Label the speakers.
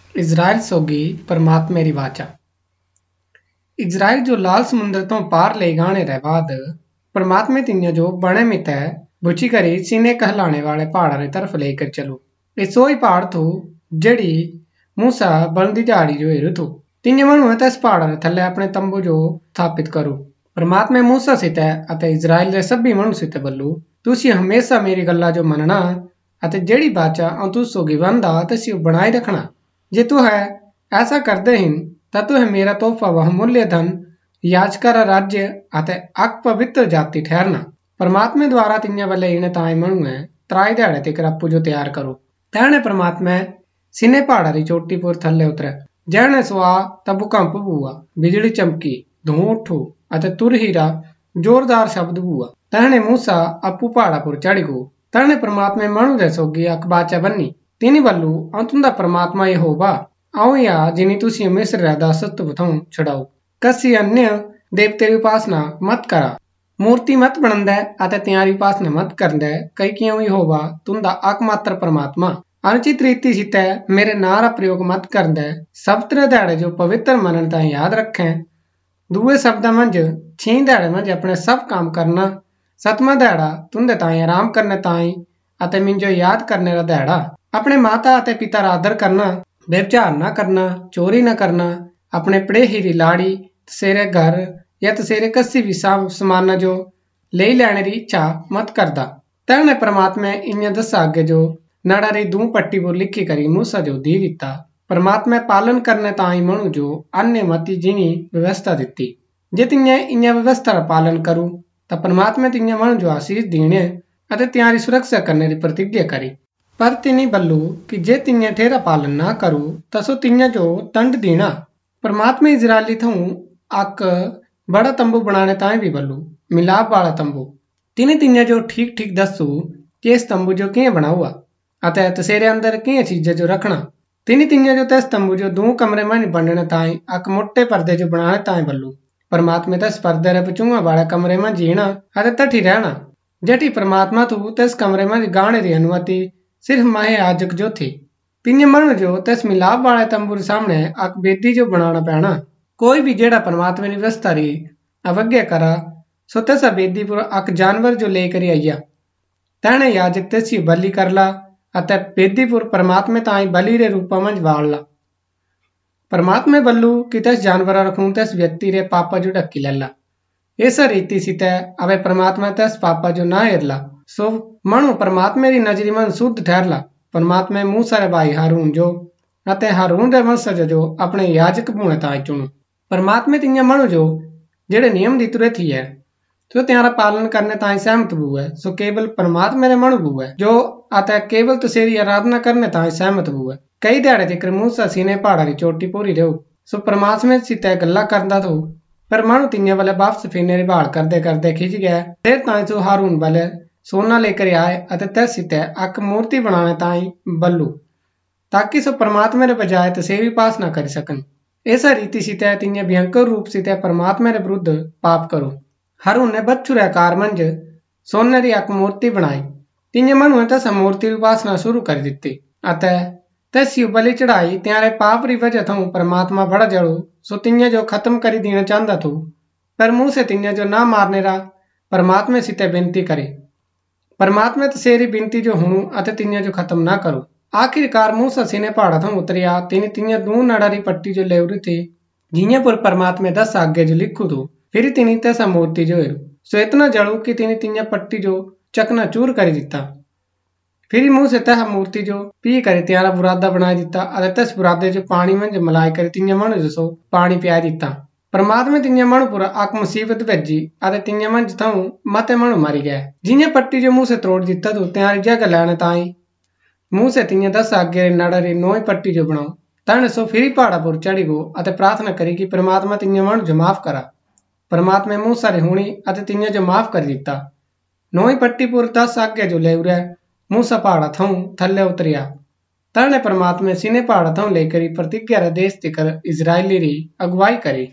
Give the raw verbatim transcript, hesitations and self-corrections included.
Speaker 1: Israel सोगी परमात्मे री वाचा। इज़राइल जो लाल समुंदर तो पार ले गाने रे बाद परमात्मे तिन्या जो बने मिते बुची करी सीने कहलाने वाले पहाड़ा री तरफ लेकर चलो। ये सोई पहाड़ थू जड़ी मूसा बलदी झाड़ी जो हेरू थू। तिन्या मनु तस पहाड़ा रे थल्ले अपने तंबू जो स्थापित करू। परमात्मे मूसा सिते अते इज़राइल रे सभी मनु सिते बल्लू तुसी हमेशा मेरी गल्ला जो मनना अते जड़ी बाचा औ तुस सोगी वंदा तसी बनाए रखना। जे तू है ऐसा करते ही ता तू है मेरा तोहफा बहुमूल्य धन याजका रा राज्य अते अक पवित्र जाति ठहरना। परमात्मे द्वारा तिन्या वाले इने ताई मनु है त्राई दिहाड़े तिकर अप्पू जो तैयार करो। तैने परमात्मे सिने पहाड़ा री चोटी पुर थल्ले उतरे। जैने सुआ ता भूकंप बुआ, बिजली चमकी, धुआं उठू अते तुर हीरा जोरदार शब्द बुआ। तैने मूसा अप्पू पहाड़ा पुर चढ़ गो। तैने परमात्मे मनु दे सोगी अक बाचा बन्नी। तिनी बल्लू औ तुंदा परमात्मा यहोवा आओ या जिनी तुसी मिस्र रा दासत्व थों छुड़ाओ। कसी अन्य देवते री उपासना मत करा। मूर्ति मत बनंदे अते त्यारी उपासना मत करंदे। कई क्यों यहोवा तुंदा एकमात्र परमात्मा। अनुचित रीति सिते मेरे नां रा प्रयोग मत करंदे। सब्तरे दिहाड़े जो पवित्र मनन तां याद रखें। दूए शब्दां मंझ छे दिहाड़े मंझ अपने सब काम करना। सतवां दिहाड़ा तुंदे ताई आराम करने ताई अते मिंजो याद करने रा दिहाड़ा। अपने माता अते पिता रा आदर करना, व्यभिचार ना करना, चोरी ना करना, अपने पड़ेही री लाड़ी तसेरे घर या तसेरे कसी भी समान जो ले लैने री इच्छा मत करदा। तैने परमात्मे इन्या दस आगे जो नड़ा री दूं पट्टी पर लिखी करी मूसा जो दी दिता। परमात्मे पालन करने ताई मनु जो अन्य मती जिनी व्यवस्था दिती। जे तिन्या इन्या व्यवस्था रा पालन करू ता परमात्मे तिन्या मनु जो आशीष दीने अते त्यारी सुरक्षा करने री प्रतिज्ञा करी। पर तिनी बल्लू कि जे तिन्या ठेरा पालन ना करू ता सो तिन्या जो दंड दीना। परमात्मे इज़राइली थूं अक बड़ा तंबू बनाने ताई भी बल्लू मिलाप वाला तंबू। तिनी तिन्या जो ठीक ठीक दसू कि इस तंबू जो किए बनाऊआ अते तसेरे अंदर किए चीजें जो रखना। तिनी तिन्या जो तस तंबू जो दो कमरे में बनने ताई अक मोटे पर्दे जो बनाने ताई बल्लू। परमात्मे तस पर्दे रे पचुआ वाले कमरे में जीना अते तठी रहना। जठी परमात्मा थू तस कमरे में गाने री अनुमति सिर्फ माहे याजक जो थी। तिन्या मनु जो तस मिलाप वाले तंबू रे सामने अक बेदी जो बनाना पैना। कोई भी जेड़ा परमात्मा री व्यवस्था री अवज्ञा करा सो तस बेदी पर अक जानवर जो लेकर आईया। तैने याजक तसी बलि करला अते बेदी पर परमात्मे ताई बलि रे रूपा मंझ वाळला। परमात्मे बल्लू कि तस जानवर रखूं तस व्यक्ति रे पापा जो ढक्की लैला। ऐसा रीति सिते अवे परमात्मा तस पापा जो ना हेरला। सो मनु परमात्मे री नजरी में शुद्ध ठहरला। परमात्मे मूसा रे भाई हारून जो अते हारून रे वंशज जो अपने याजक बुने ताई चुनो। परमात्मे तिन्या मनु जो जेड़े नियम दी तुरे थी है तो त्यारा पालन करने ताई सहमत बुए। सो केवल परमात्मे रे मनु बुए जो अते केवल तसेरी आराधना करने ताई सहमत बुए। कई दिहाड़े तिकर मूसा सीने पहाड़ा री चोटी पूरी रहू। सो परमात्मे सिते गल्ला करदा थो पर मनु तिन्या वाले वापस फिरने री भाल करदे करदे खिंच गया। फिर ताई सो हारून वाले सोना लेकर आए अते तस सिते अक मूर्ति बनाने ताई बल्लू ताकि सो परमात्मे रे बजाय तसेरी उपासना कर सकन। ऐसा रीति सिते तिन्या भयंकर रूप सिते परमात्मे रे विरुद्ध पाप करो। हारून ने बच्चू रे आकार मंझ सोने री अक मूर्ति बनाई। तिन्या मनु तस मूर्ति री उपासना शुरू कर दिती अते तस बलि चढ़ाई। त्यारे पाप री वजह थों परमात्मा बड़ा जड़ू सो तिन्या जो खत्म करी देना चाहता थू। पर मुंह से तिन्या जो ना मारने रा परमात्मे सिते विनती करी। परमात्मे तसेरी बिनती जो हुणु अते तिन्या जो खत्म ना करो। आखिरकार मूसा सीने पहाड़ा थों उतरिया। तिनी तिन्या दो नड़ा री पट्टी जो लेवरी थी जिन्या पर परमात्मे दस आगे जो लिखू थू। फिर तिनी तस मूर्ति जो हेरू सो इतना जड़ू कि तिनी तिन्या पट्टी जो चकना चूर कर दिता। फिर मुंह से तह मूर्ति जो पी कर त्यारा बुरादा बना दिता अते तस बुरादे जो पानी में जो मलाई कर तिन्या मनु जो सो पानी पिया दिता। परमात्मे तिन्या मनु पर अक मुसीबत भेजी अते तिन्या मंझ थों मते मनु मरी गए। जिन्या पट्टी जो मुंह से तोड़ दिता तो त्यारी जगह लैने ताई मुंह से तिन्या दस आगे नड़ा री नोई पट्टी जो बनाओ। तैने सो फिर पहाड़ा पर चढ़ी गो अते प्रार्थना करी कि परमात्मा तिन्या मनु जो माफ करा। परमात्मे मूसा री हुणी अते तिन्या जो माफ कर दिता। नोई पट्टी पर दस आगे जो लेवरे मूसा पहाड़ा थों थल्ले उतरिया। तैने परमात्मे सीने पहाड़ा थों लेकर प्रतिज्ञा रे देश तिकर इज़राइली री अगुवाई करी।